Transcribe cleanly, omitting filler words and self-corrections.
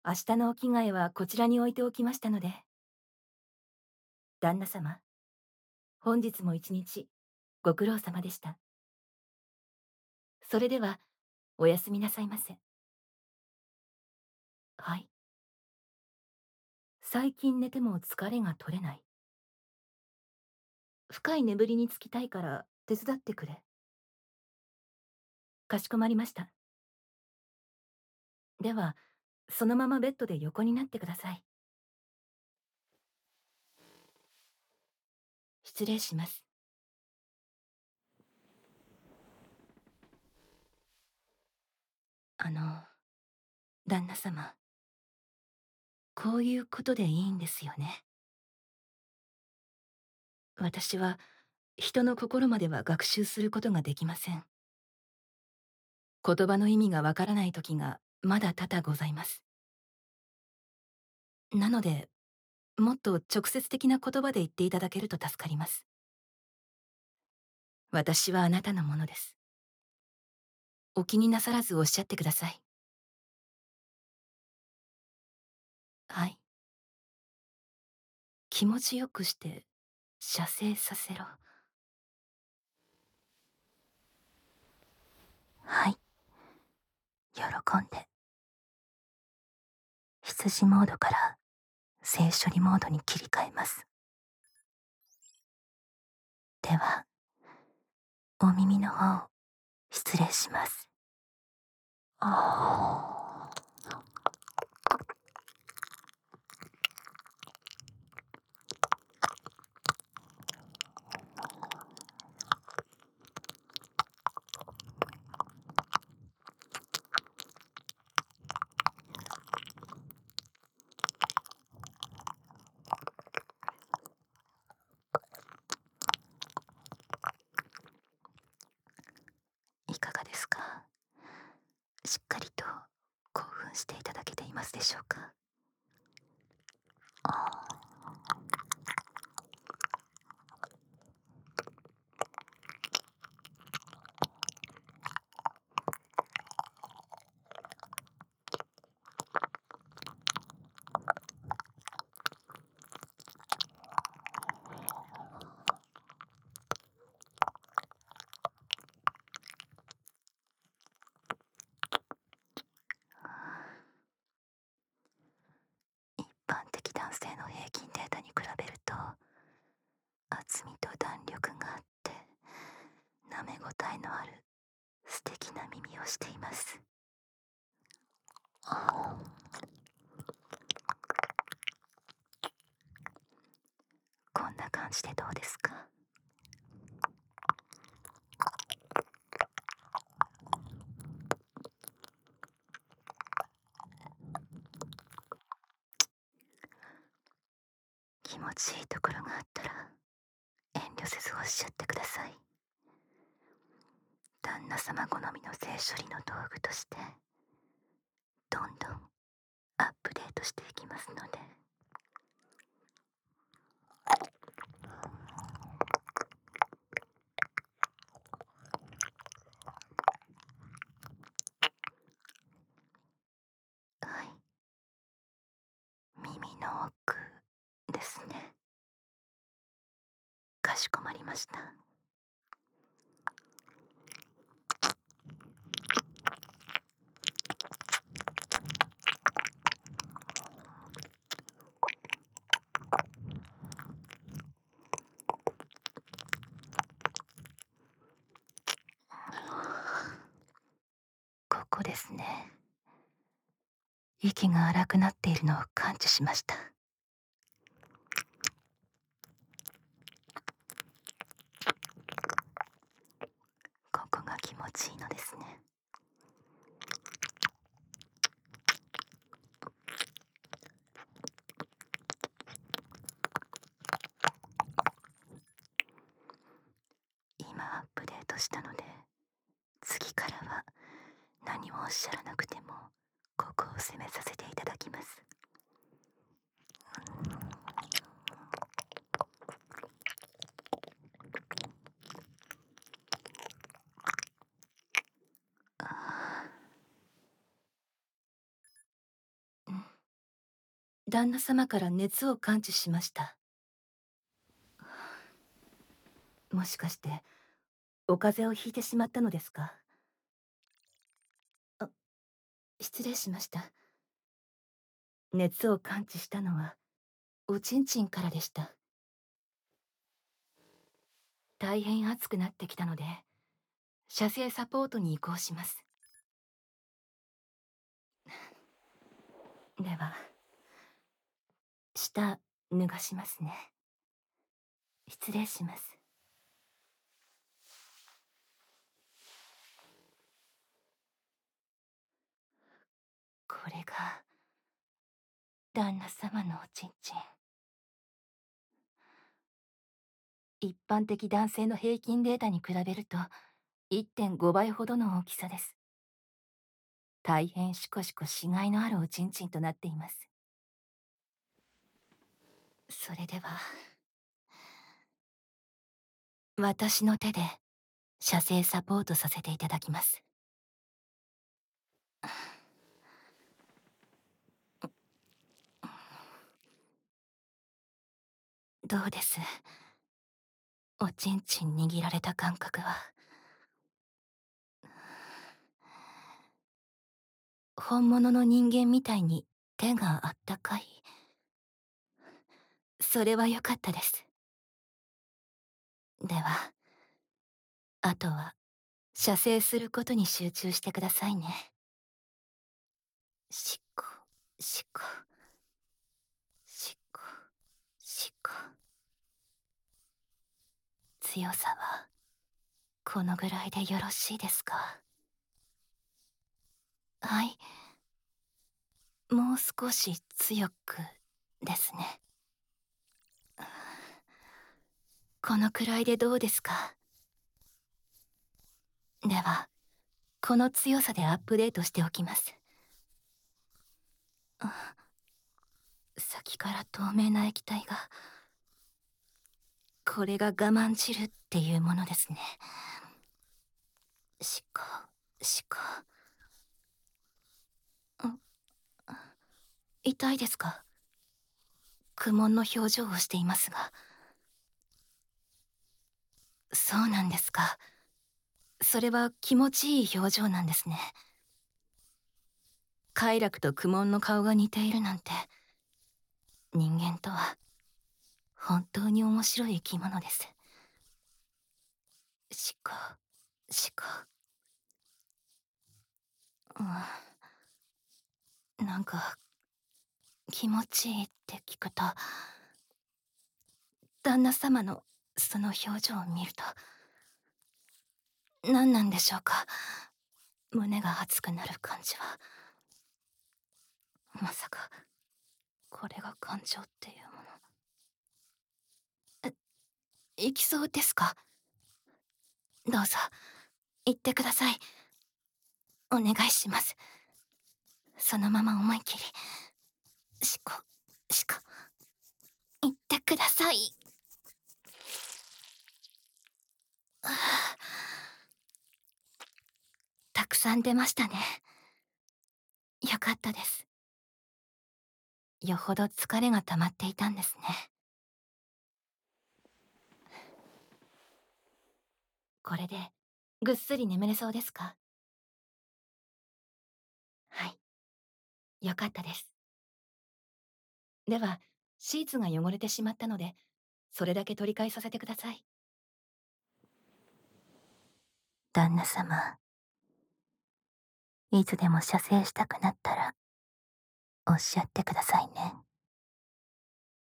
明日のお着替えはこちらに置いておきましたので。旦那様、本日も一日ご苦労様でした。それでは、おやすみなさいませ。はい。最近寝ても疲れが取れない。深い眠りにつきたいから手伝ってくれ。かしこまりました。では、そのままベッドで横になってください。失礼します。あの、旦那様、こういうことでいいんですよね。私は人の心までは学習することができません。言葉の意味がわからない時がまだ多々ございます。なので、もっと直接的な言葉で言っていただけると助かります。私はあなたのものです。お気になさらずおっしゃってください。はい。気持ちよくして射精させろ。はい。喜んで。羊モードから性処理モードに切り替えます。では、お耳の方、失礼します。ああ。いかがですか？しっかりと興奮していただけていますでしょうか？一般的男性の平均データに比べると厚みと弾力があって舐めごたえのある素敵な耳をしています。こんな感じでどうですか？気持ちいいところがあったら遠慮せずおっしゃってください。旦那様好みの性処理の道具としてどんどんアップデートしていきますので。はい、耳の奥ですね。かしこまりました。ここですね。息が荒くなっているのを感知しました。ここが気持ちいいのですね。今アップデートしたので、次からは何もおっしゃらなくてもここを攻めさせていただきます。あー、うん、 旦那様から熱を感知しました。もしかして、お風邪をひいてしまったのですか？あ、失礼しました。熱を感知したのは、おちんちんからでした。大変熱くなってきたので、射精サポートに移行します。では、下、脱がしますね。失礼します。これが、旦那様のおちんちん。一般的男性の平均データに比べると、1.5倍ほどの大きさです。大変シコシコしがいのあるおちんちんとなっています。それでは、私の手で射精サポートさせていただきます。どうです？おちんちん握られた感覚は。本物の人間みたいに手があったかい。それは良かったです。では、あとは射精することに集中してくださいね。しこ、しこ、しこ、しこ。強さはこのぐらいでよろしいですか？はい、もう少し強くですね。このくらいでどうですか？では、この強さでアップデートしておきます。先から透明な液体が。これが我慢汁っていうものですね。しこ、しこ。ん、痛いですか？苦悶の表情をしていますが。そうなんですか。それは気持ちいい表情なんですね。快楽と苦悶の顔が似ているなんて、人間とは本当に面白い生き物です。しこ、しこ。なんか気持ちいいって聞くと、旦那様のその表情を見ると、何なんでしょうか。胸が熱くなる感じは。まさかこれが感情っていうもの。行きそうですか？どうぞ行ってください。お願いします。そのまま思い切りしこしこ行ってください。はあ、たくさん出ましたね。よかったです。よほど疲れが溜まっていたんですね。これでぐっすり眠れそうですか？はい、よかったです。では、シーツが汚れてしまったので、それだけ取り替えさせてください。旦那様、いつでも射精したくなったら、おっしゃってくださいね。